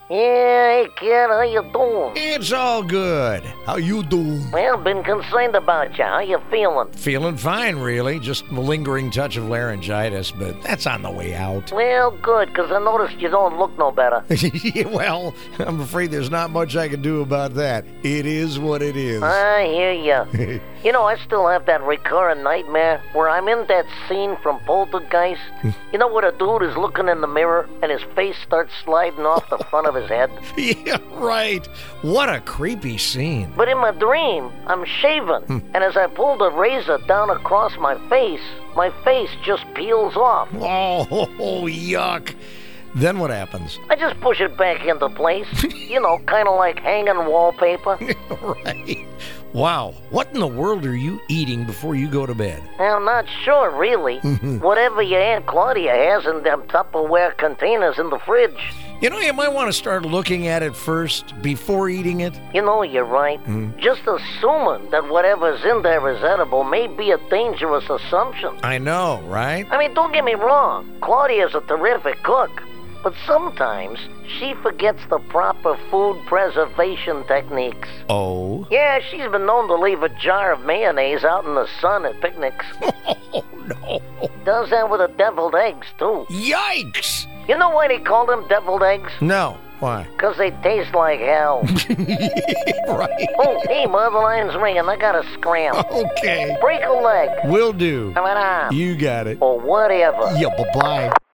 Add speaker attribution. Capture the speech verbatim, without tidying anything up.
Speaker 1: Yeah, hey kid, how you doing?
Speaker 2: It's all good. How you doing?
Speaker 1: Well, been concerned about you. How you feeling?
Speaker 2: Feeling fine, really. Just a lingering touch of laryngitis, but that's on the way out.
Speaker 1: Well, good, because I noticed you don't look no better.
Speaker 2: Well, I'm afraid there's not much I can do about that. It is what it is.
Speaker 1: I hear ya. You know, I still have that recurrent nightmare where I'm in that scene from Poltergeist. You know where the dude is looking in the mirror and his face starts sliding off the front of his head?
Speaker 2: Yeah, right. What a creepy scene.
Speaker 1: But in my dream, I'm shaving, and as I pull the razor down across my face, my face just peels off.
Speaker 2: Oh, yuck. Then what happens?
Speaker 1: I just push it back into place. You know, kind of like hanging wallpaper.
Speaker 2: Right. Wow. What in the world are you eating before you go to bed?
Speaker 1: I'm not sure, really. Whatever your Aunt Claudia has in them Tupperware containers in the fridge.
Speaker 2: You know, you might want to start looking at it first before eating it.
Speaker 1: You know, you're right.
Speaker 2: Mm.
Speaker 1: Just assuming that whatever's in there is edible may be a dangerous assumption.
Speaker 2: I know, right?
Speaker 1: I mean, don't get me wrong. Claudia's a terrific cook. But sometimes she forgets the proper food preservation techniques.
Speaker 2: Oh?
Speaker 1: Yeah, she's been known to leave a jar of mayonnaise out in the sun at picnics.
Speaker 2: Oh, no.
Speaker 1: Does that with the deviled eggs, too.
Speaker 2: Yikes!
Speaker 1: You know why they call them deviled eggs?
Speaker 2: No. Why?
Speaker 1: Because they taste like hell.
Speaker 2: Right.
Speaker 1: Oh, hey, my other line's ringing. I gotta scram.
Speaker 2: Okay.
Speaker 1: Break a leg.
Speaker 2: Will do.
Speaker 1: Have an arm.
Speaker 2: You got it.
Speaker 1: Or whatever.
Speaker 2: Yeah, bye-bye.